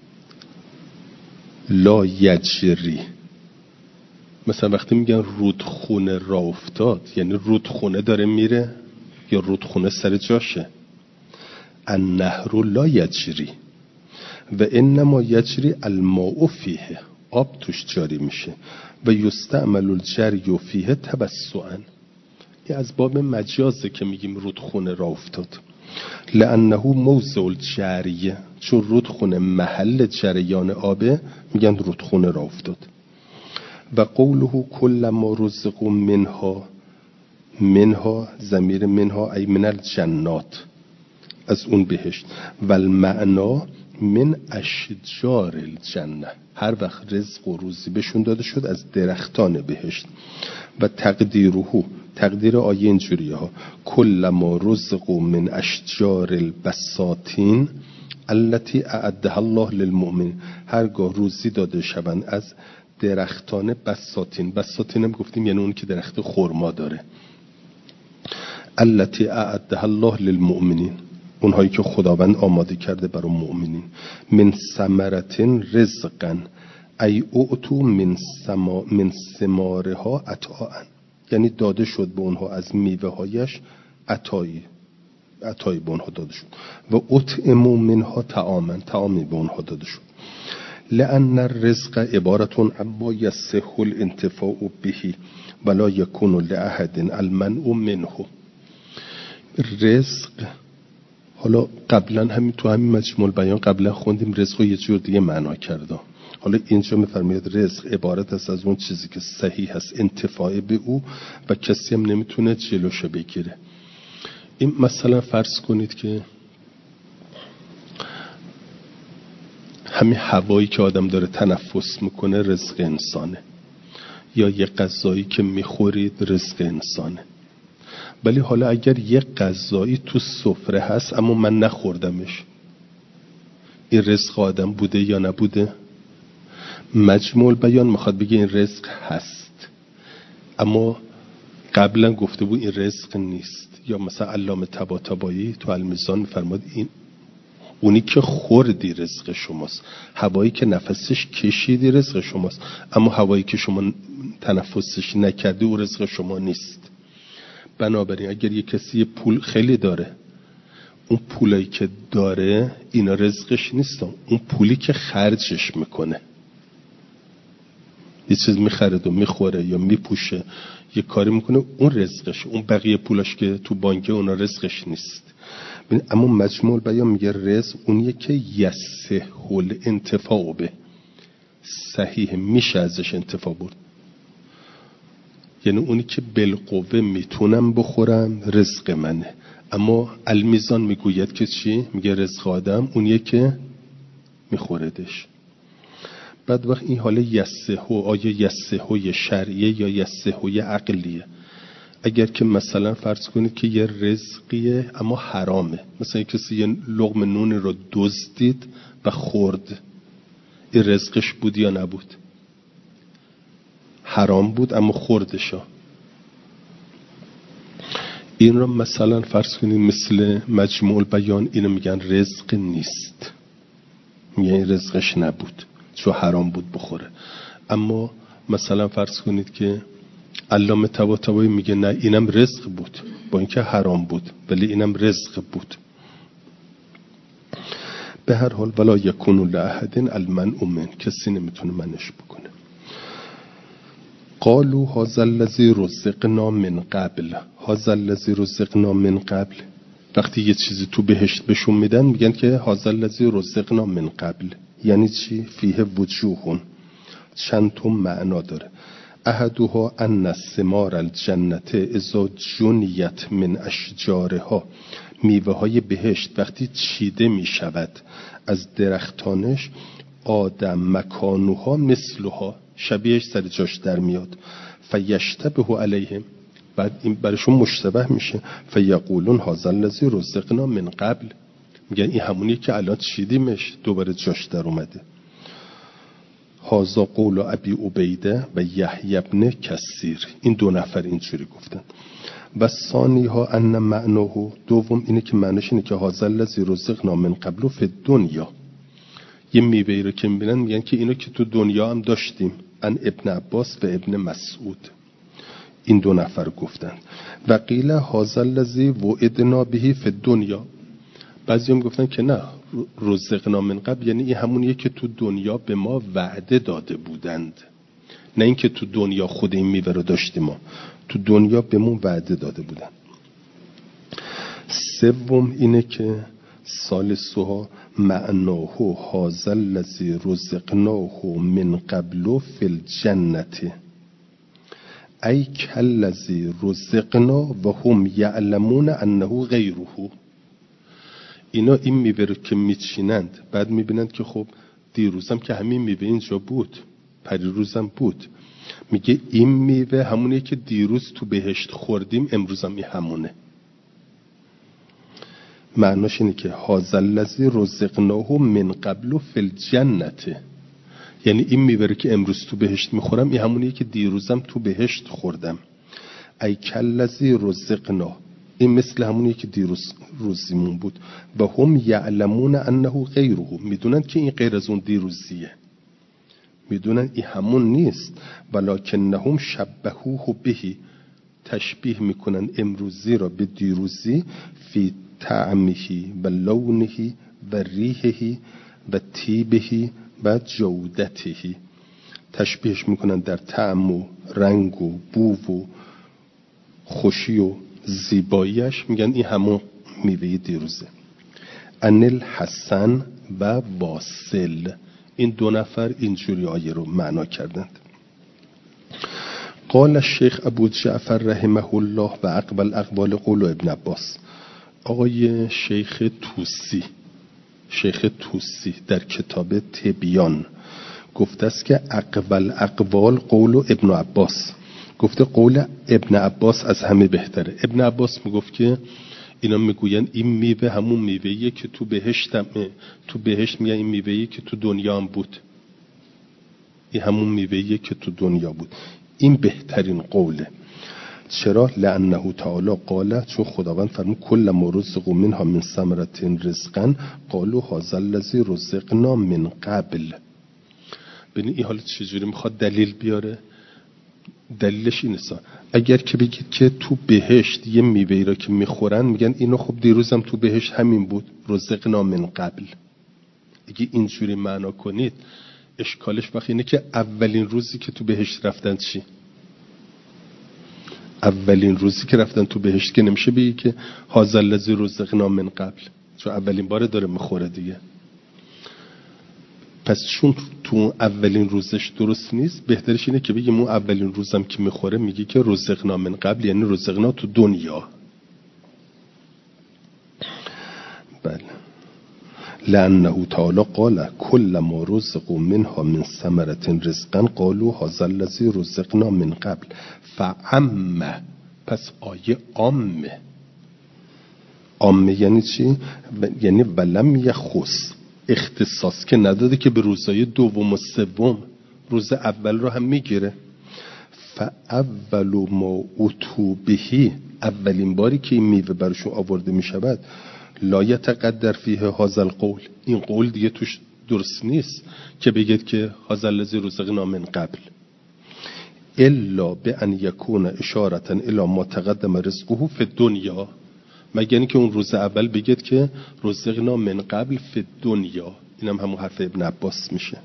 لا یجری، مثلا وقتی میگن رودخونه راه افتاد یعنی رودخونه داره میره یا رودخونه سر جاشه. النهر لا یجری و انما یجری الماء فیه، آب توش جاری میشه. و یستعمل الجری فیه تبسعا، این از باب مجازه که میگیم رودخونه راه افتاد. لانه موضع الجریه، چون رودخونه محل جریان آبه میگن رودخونه راه افتاد. و قوله کل ما رزقوا منها ضمیر منها ای من الجنات، از اون بهشت. و المعنا من اشجار الجنه، هر وقت رزق و روزی بهشون داده شد از درختان بهشت. و تقدیر آیه اینجوریه ها کل ما رزقوا من اشجار البساتین التي اعدها الله للمؤمن، هرگاه روزی داده شوند از درختان بساتین. بساتین هم گفتیم یعنی اون که درخت خرما داره. التي اعدها الله للمؤمنین، اونهایی که خداوند آماده کرده برای مؤمنین. من ثمرة رزقا ای اعطوا من ثمارها عطاء، یعنی داده شد به اونها از میوه هایش عطایی به اونها داده شد. و اطعموا منها طعامی به اونها داده شد. لأن الرزق عبارة عما يصح الانتفاع به ولا يكون لأحد المنع منه. رزق، حالا قبلا همین تو همین مجموع البیان قبلا خوندیم رزق رو یه جور دیگه معنا کرده. حالا اینجا می‌فرماید رزق عبارت است از اون چیزی که صحیح است انتفاع به او و کسی هم نمیتونه جلوشو بگیره. این مثلا فرض کنید که همین هوایی که آدم داره تنفس میکنه رزق انسانه، یا یه غذایی که میخورید رزق انسانه. ولی حالا اگر یه غذایی تو سفره هست اما من نخوردمش، این رزق آدم بوده یا نبوده؟ مجموع البیان میخواد بگه این رزق هست، اما قبلا گفته بود این رزق نیست. یا مثلا علامه طباطبایی تو المیزان میفرماد این اونی که خوردی رزق شماست، هوایی که نفسش کشیدی رزق شماست، اما هوایی که شما تنفسش نکردی او رزق شما نیست. بنابراین اگر یه کسی پول خیلی داره، اون پولایی که داره اینا رزقش نیستن، اون پولی که خرجش میکنه، یه چیز میخرد و میخوره یا میپوشه یه کاری میکنه، اون رزقش. اون بقیه پولاش که تو بانکه اونا رزقش نیست. اما مجموع بیان میگه رزق اونیه که یصح الانتفاع به، صحیح میشه ازش انتفاع برد، یعنی اونی که بالقوه میتونم بخورم رزق منه. اما المیزان میگوید که چی؟ میگه رزق آدم اونیه که میخوردش. بعد وقت این حاله یصح، آیا یصح شرعیه یا یصح عقلیه؟ اگر که مثلا فرض کنید که یه رزقیه اما حرامه، مثلا کسی یه لقمه نون رو دزدید و خورد، این رزقش بود یا نبود؟ حرام بود اما خوردشا. این رو مثلا فرض کنید مثل مجموع البیان اینو میگن رزق نیست، میگن رزقش نبود چون حرام بود بخوره. اما مثلا فرض کنید که علامه طباطبایی میگه نه اینم رزق بود با اینکه حرام بود ولی اینم رزق بود. به هر حال ولا یکون لأحد المنع من، کسی نمیتونه منش بکنه. قالوا هذا الذی رزقنا من قبل، هذا الذی رزقنا من قبل، وقتی یه چیزی تو بهشت بهشون میدن میگن که هذا الذی رزقنا من قبل، یعنی چی؟ فیه وجوهون، چند تا معنا داره. احدها ان ثمار الجنه اذا جنیت من اشجارها، میوه های بهشت وقتی چیده می شود از درختانش، آدم مکانوها مثلها، شبیهش سر جاش در میاد. فیشتبه علیهم، بعد این برشون مشتبه میشه. فیقولون هذا الذی رزقنا من قبل، میگن این همونیه که الان چیدیمش دوباره جاش در اومده. هذا قول ابی عبیده و یحیی بن کثیر، این دو نفر اینجوری گفتن. و ثانی ها ان معناه، دوم اینه که معنیش اینه که هذا الذی رزقنا من قبل فی الدنیا، یه میوه‌ای رو که میبینن میگن که اینو که تو دنیا هم داشتیم. ان ابن عباس و ابن مسعود، این دو نفر گفتن. و قیل هذا الذی وعدنا به فی الدنیا، بعضیام گفتن که نه رزقنا من قبل یعنی این همونیه که تو دنیا به ما وعده داده بودند، نه اینکه تو دنیا خود این میوه رو داشتیم، ما تو دنیا به ما وعده داده بودن. سوم اینه که ثالثها معناه هذا الذی رزقناه من قبل فی الجنه ای کالذی رزقنا و هم یعلمون انه غیره. اینا این میوه رو که میچینند بعد میبینند که خب دیروزم که همین میوه اینجا بود، پریروزم بود، میگه این میوه همونیه که دیروز تو بهشت خوردیم امروزم این همونه. معناش اینه که هذا الذی رزقناه من قبل فی الجنه، یعنی این میوه رو که امروز تو بهشت میخورم این همونیه که دیروزم تو بهشت خوردم. ای کالذی رزقنا، این مثل همونی که دیروز روزیمون بود. و هم یعلمون انه غیره، میدونن که این غیر از اون دیروزیه، میدونن این همون نیست. ولکنهم شبهوه بهی، تشبیه میکنن امروزی را به دیروزی، فی طعمه و لونه و ریحه و طیبه و جودته، تشبیهش میکنن در طعم و رنگ و بو و خوشی و زیباییش، میگن این همون میوه دیروزه. انل حسن و واصل، این دو نفر اینجوری آیه رو معنا کردند. قال الشیخ ابو جعفر رحمه الله و اقبل اقوال قول ابن عباس. آقای شیخ توسی در کتاب تبیان گفته است که اقبل اقوال قول ابن عباس، گفته قول ابن عباس از همه بهتره. ابن عباس میگفت که اینا میگوین این میوه همون میوهیه که تو بهشت میگن این میوهیه که تو دنیا هم بود، این همون میوهیه که تو دنیا بود. این بهترین قوله. چرا؟ لانه تعالی قال، چون خداوند فرمود کل ما رزقوا منها من ثمرة رزقا قالوا هذا الذی رزقنا من قبل. ببین این حالا چجوری میخواد دلیل بیاره. دلیلش اینه اگر که بگید که تو بهشت یه میوه‌ای را که میخورن میگن اینو خب دیروزم تو بهشت همین بود، رزقنا من قبل، اگه اینجوری معنا کنید اشکالش وقتی اینه که اولین روزی که تو بهشت رفتن چی؟ اولین روزی که رفتن تو بهشت که نمیشه بگی که هذا الذی رزقنا من قبل، چون اولین باره داره میخوره دیگه. پس چون تو اولین روزش درست نیست، بهترش اینه که بگیم اون اولین روزم که میخوره میگی که رزقنا من قبل، یعنی رزقنا تو دنیا. بله. لانه تعالی قال کل ما رزقوا منها من ثمرة رزقا قالوا هذا الذی رزقنا من قبل فعم. پس آیه عامه یعنی چی؟ یعنی ولم یخص، اختصاص که نداده که به روزهای دوم و سوم، روز اول رو هم میگیره. فاول ما اتوا بهی، اولین باری که این میوه برشون آورده میشود، لا یتقدر فیه هذا القول، این قول دیگه توش درست نیست که بگید که هذا الذی رزقنا من قبل، الا بان یکون اشاره الی ما تقدم رزقه فی الدنیا، مگر اینکه اون روز اول بگید که رزقنا من قبل فی الدنیا. اینم همون حرف ابن عباس میشه.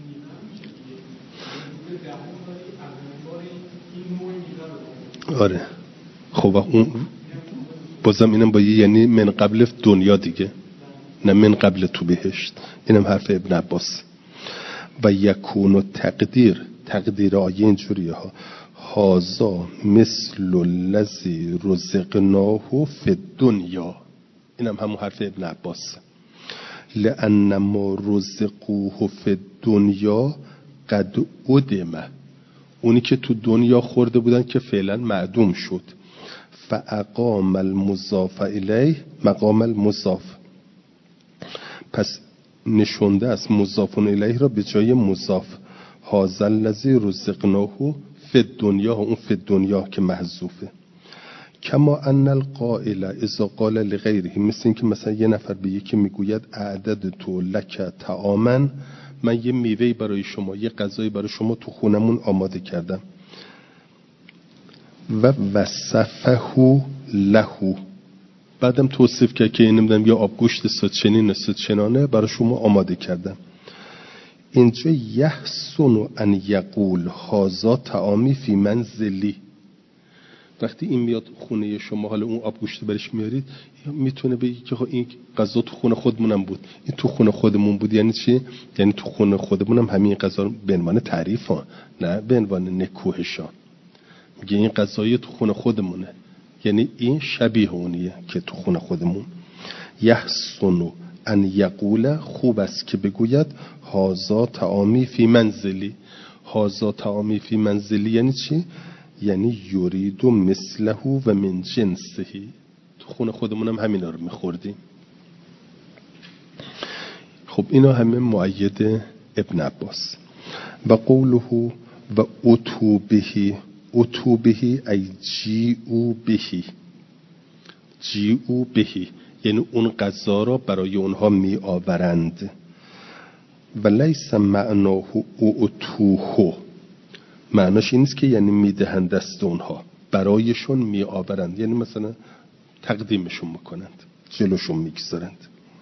آره خب اون بازم اینم با یعنی من قبل دنیا دیگه، نه من قبل تو بهشت. اینم حرف ابن عباس. و یکون تقدیر آیه اینجوریه ها، هازا مثل الذی رزقناه فی الدنیا. اینم همون حرف ابن عباس. لأن ما رزقوه فی الدنیا قد ادم، اونی که تو دنیا خورده بودن که فعلا معدوم شد. فاقام المضاف الیه مقام المضاف، پس نشونده از مضاف الیه را به جای مضاف. هذا الذی رزقناه فی الدنیا، اون فی الدنیا که محذوفه. کما ان القائل اذا قال لغیره، مثل این که مثلا یه نفر به یکی میگوید اعدد تو لک طعاما، من یه میوهی برای شما، یه غذایی برای شما تو خونمون آماده کردم. و وصفه له، بعدم توصیف کرد که نمیدونم یا آبگوشت سدچنین سدچنانه برای شما آماده کردم. اینجا یحسن ان یقول هذا طعامی فی منزلی، وقتی این میاد خونه شما، حالا اون آبگوشت برش میارید، میتونه بگی که این غذا تو خونه خودمونم بود، این تو خونه خودمون بود. یعنی چی؟ یعنی تو خونه خودمونم همین غذا به عنوان تعریف ها، نه به عنوان نکوهشان. میگه این غذای تو خونه خودمونه، یعنی این شبیه اونیه که تو خونه خودمون. یحسن ان یقول، خوب است که بگوید هذا طعامی فی منزلی. هذا طعامی فی منزلی یعنی چی؟ یعنی یرید مثله و من جنسه، تو خونه خودمونم همینا رو میخوردیم. خب اینا همه مؤید ابن عباس. و قوله و اتو بهی ای جیعو بهی، جیعو بهی، یعنی اون غذا را برای اونها می آورند. و لیس معناه اعطوه، معناش این است که یعنی میدهند دست اونها، برایشون می آورند، یعنی مثلا تقدیمشون میکنند، جلوشون میگذارند.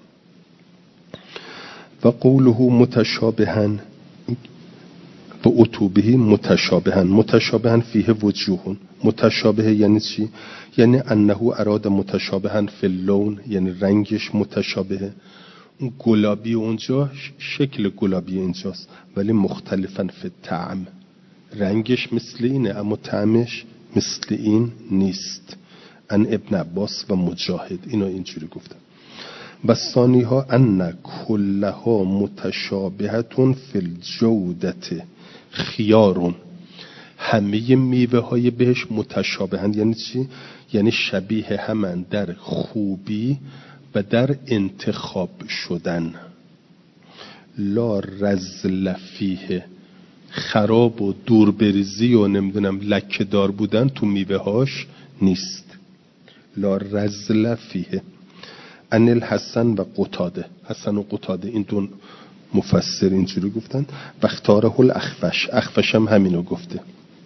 و قوله متشابها، و اتوبه متشابها فیه وجوه. متشابه یعنی چی؟ یعنی انه اراد متشابها فی اللون، یعنی رنگش متشابهه. اون گلابی اونجا شکل گلابی اینجاست، ولی مختلفا فی الطعم، رنگش مثل اینه اما طعمش مثل این نیست. ان ابن عباس و مجاهد اینا اینجوری گفتن. و ثانی ها ان کلها متشابهتون فی الجودت خیارون، همه میوه های بهش متشابهند. یعنی چی؟ یعنی شبیه همن در خوبی و در انتخاب شدن. لا رزل فیه، خراب و دور بریزی و نمیدونم لکه دار بودن تو میوه هاش نیست. لا رزل فیه. ان الحسن و قتاده، حسن و قتاده این دو مفسر اینجوری گفتن. و اختاره الاخفش، اخفش هم همینو گفته.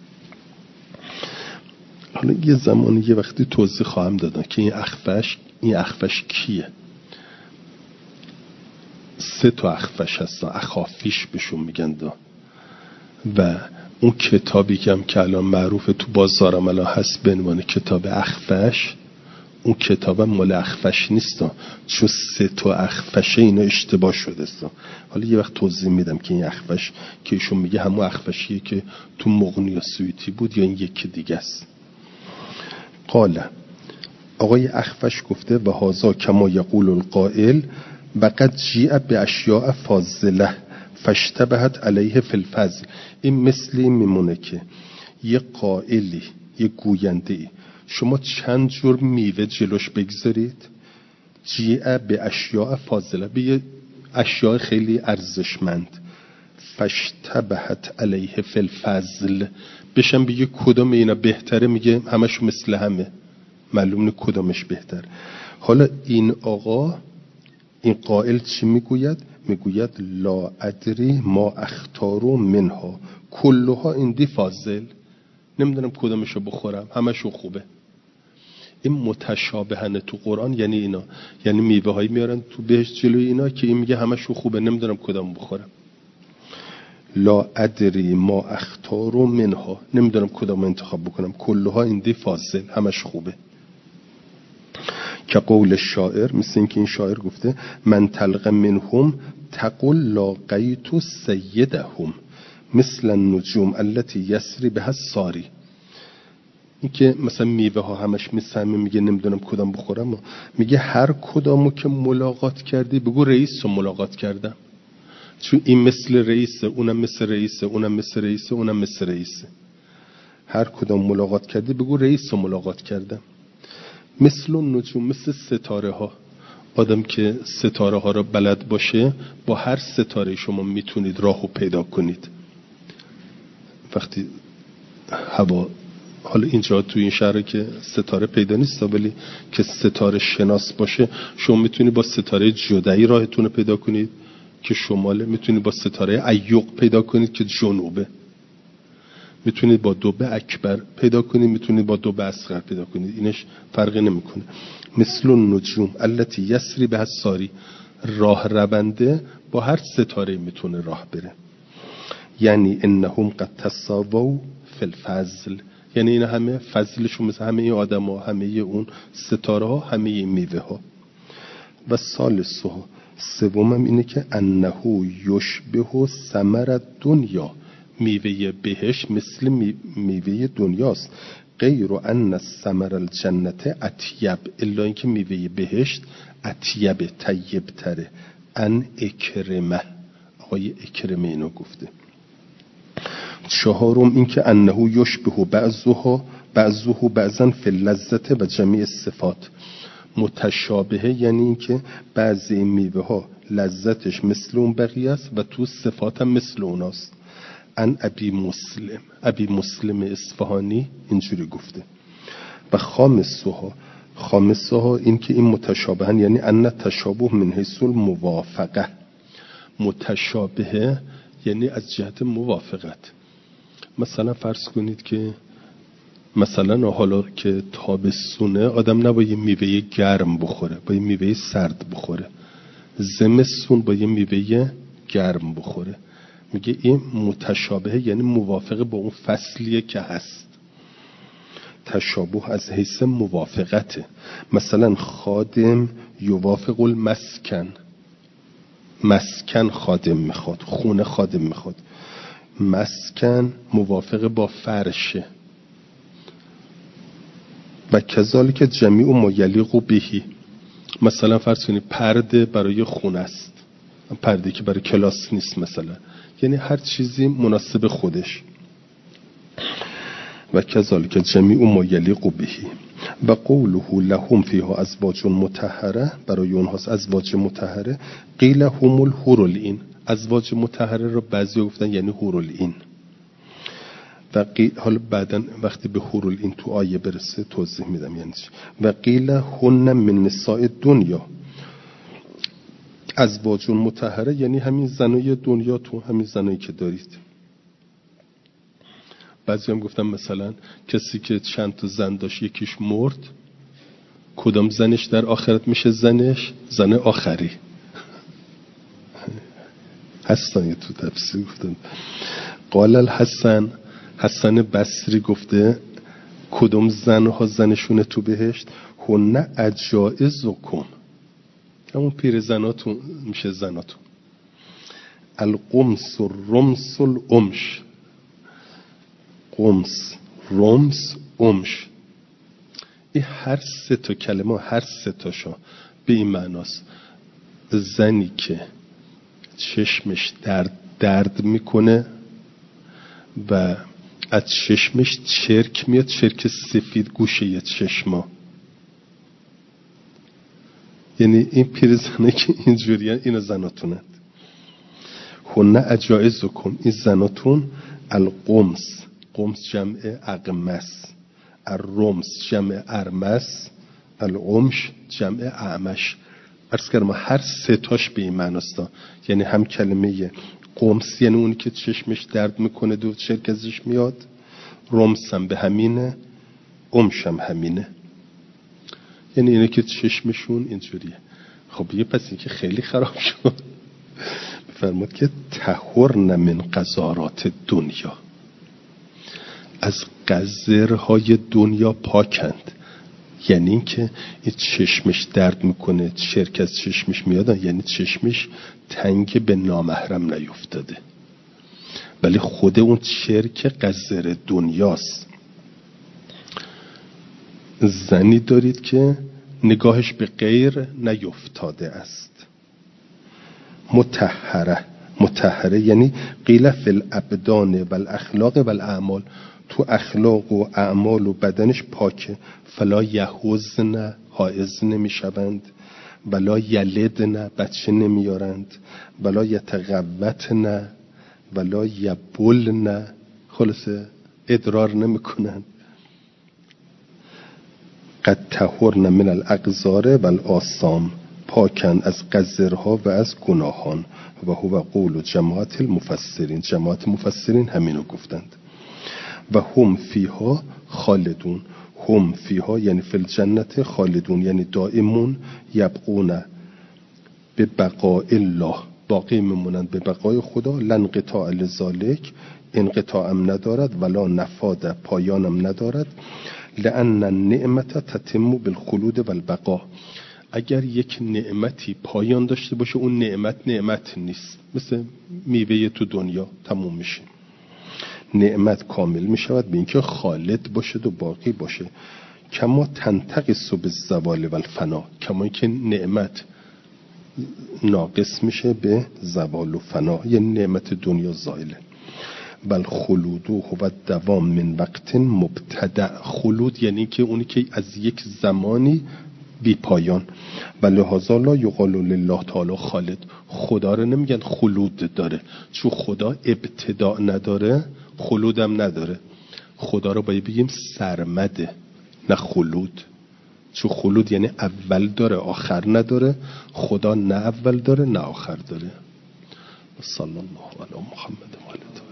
حالا یه زمانی یه وقتی توضیح خواهم دادن که این اخفش کیه. 3 تا اخفش هستن، اخافیش بهشون میگن دا. و اون کتابی که هم که الان معروف تو بازارم الان هست به عنوان کتاب اخفش، اون کتاب مال اخفش نیست، چون 3 تا اخفشه اینا اشتباه شده است. حالا یه وقت توضیح میدم که این اخفش که ایشون میگه همون اخفشیه که تو مغنی سویتی بود یا این یکی دیگه است. قال، آقای اخفش گفته و هذا کما یقول القائل و قد جیع باشیاء فاضله فاشتبهت علیه فی الفضل. این مثلی میمونه که یه قائلی، یه گوینده‌ای، شما چند جور میوه جلوش بگذارید، جیع باشیاء فاضله، به اشیاء خیلی ارزشمند، فاشتبهت علیه فی الفضل، بشم بگه کدوم اینا بهتره، میگه همش مثل همه، معلوم نه کدومش بهتر. حالا این آقا، این قائل چی میگوید؟ میگوید لا ادری ما اختارو منها کلها اندی فاضل، نمیدونم کدومشو بخورم، همشو خوبه. این متشابهن تو قرآن یعنی اینا، یعنی میوه هایی میارن تو بهشت جلوی اینا که این میگه همشو خوبه، نمیدونم کدوم بخورم. لا ادری ما اختارو منها، نمیدونم کدوم انتخاب بکنم، کلها اندی فاضل، همش خوبه. که قول شاعر، مثل این که این شاعر گفته من تلق منهم تقل لاقیت سیدهم مثل النجوم التي یسری بها الساری. این که مثلا میوه ها همش مثل همه، میگه نمیدونم کدام بخورم، میگه هر کدامو که ملاقات کردی بگو رئیس رو ملاقات کردم، چون این مثل رئیسه، اونم مثل رئیسه، اونم مثل رئیسه، اونم مثل رئیسه. هر کدام ملاقات کردی بگو رئیس رو ملاقات کردم. مثل نجوم، مثل ستاره ها. آدم که ستاره ها رو بلد باشه، با هر ستاره شما میتونید راهو پیدا کنید. وقتی هوا، حالا اینجا تو این شهر که ستاره پیدا نیست، ولی که ستاره شناس باشه، شما میتونید با ستاره جدایی راهتون رو پیدا کنید که شماله، میتونید با ستاره ایوق پیدا کنید که جنوبه، میتونید با دوبه اکبر پیدا کنید، میتونید با دوبه اصغر پیدا کنید، اینش فرقی نمیکنه. مثل النجوم التي یسری بها الساری، راه رونده با هر ستاره میتونه راه بره. یعنی انهم قد تساووا فی الفضل، یعنی این همه فضلشون مثل همه این آدم ها، همه اون ستاره ها، همه این میوه ها. و ثالثها، سومم اینه که انه یشبه ثمر دنیا، میوه بهشت مثل میوه دنیاست. غیر ان ثمر الجنت اطیب، الا اینکه میوه بهشت اطیب، طیب تره. ان اکرمه، آقای اکرمه اینو گفته. چهارم اینکه انه یشبه بعضه بعضا فی اللذت و جمیع الصفات. متشابهه یعنی اینکه بعضی میوه ها لذتش مثل اون بقیه است و تو صفات هم مثل اوناست. ان ابی مسلم اصفهانی اینجوری گفته. و خامسها، خامسه ها این که این متشابهن، یعنی ان تشابه من حیث الموافقه. متشابهه یعنی از جهت موافقت. مثلا فرض کنید که مثلا حالا که تابستونه آدم نباید میوه گرم بخوره، باید میوه سرد بخوره. زمستون باید میوه گرم بخوره. میگه این متشابهه یعنی موافقه با اون فصلیه که هست. تشابه از حیث موافقته. مثلا خادم یوافق المسکن، مسکن خادم میخواد، خونه خادم میخواد. مسکن موافق با فرشه. و کذالک جمیع ما یلیق بهی. مثلا فرض کنید پرده برای خونه است، پرده که برای کلاس نیست مثلا، یعنی هر چیزی مناسب خودش. و کذالک جمیع ما یلیق بهی. و قوله لهم فیها ازواج مطهره، برای اونهاست ازواج مطهره. قیل هم الحور العین. ازواج مطهره رو بعضی گفتن یعنی حور العین. و حالا بعدن وقتی به حور العین تو آیه برسه توضیح میدم یعنی چی. و قیل هن من نساء دنیا. ازواج مطهره یعنی همین زنای دنیا، تو همین زنایی که دارید. بعضی هم گفتم مثلا کسی که چند تا زن داشت یکیش مرد، کدام زنش در آخرت میشه زنش؟ زن آخری. حسن تو تفسیر گفتن قال الحسن، حسن بصری گفته کدام زنها زنشونه تو بهشت؟ هن عجائزکم، همون پیر زناتون میشه زناتون. القمس الرمس الامش. قمس، رمس، امش. این هر سه تا کلمه، هر سه تاشا به این معناست. زنی که چشمش درد میکنه و از چشمش چرک میاد، چرک سفید گوشه چشما. یعنی این پیرزنه که اینجوری هست اینا زناتونند. هن عجائزکم، این زناتون. القمس، قمس جمع اقمس، الرمس جمع ارمس، الامش جمع اعمش. عرض کردم هر سه تاش به این معناست. یعنی هم کلمه قمس یعنی اونی که چشمش درد میکنه دو چرک ازش میاد، رمس هم به همینه، امش هم همینه، یعنی اینه که چشمشون اینجوریه. خب یه پس این که خیلی خراب شد. بفرماد که طهرن من قذارات دنیا، از قذرهای دنیا پاکند. یعنی این که این چشمش درد میکنه، چرک از چشمش میاد، یعنی چشمش تنگ به نامحرم نیفتاده، ولی خود اون چرک قذر دنیاست. زنی دارید که نگاهش به غیر نیفتاده است. مطهره، مطهره یعنی قیل فی الابدان و الاخلاق و الاعمال، تو اخلاق و اعمال و بدنش پاکه. فلا یحوزن، حائز نمیشوند. ولا یلدن، بچه نمیارند. ولا یتغوتن، ولا یبلن، خلاصه ادرار نمیکنند. قد طهرن من الاقذار و الآثام، پاکن از قذرها و از گناهان. و هو قول جماعت المفسرین، جماعت مفسرین همینو گفتند. و هم فیها خالدون، هم فیها یعنی فی الجنت، خالدون یعنی دائمون، یبقون به بقاء الله، باقی میمونند به بقای خدا. لانقطاع لذالک، انقطاعم ندارد، ولا نفاد، پایانم ندارد. لأن النعمت تتم بالخلود والبقاء، اگر یک نعمتی پایان داشته باشه اون نعمت نیست، مثل میوه تو دنیا تموم میشه. نعمت کامل میشود به اینکه خالد باشه و باقی باشه. کما تنتقص بالزوال والفنا، کما اینکه نعمت ناقص میشه به زوال و فنا، یعنی نعمت دنیا زائله. بل خلود هو دوام من وقت مبتدع، خلود یعنی که اونی که از یک زمانی بی پایان. و لحاظا لا یقال لله تعالی خالد، خدا رو نمیگن خلود داره، چون خدا ابتداء نداره خلودم نداره. خدا رو باید بگیم سرمده، نه خلود. چون خلود یعنی اول داره آخر نداره، خدا نه اول داره نه آخر داره. صلی الله علی محمد و آله.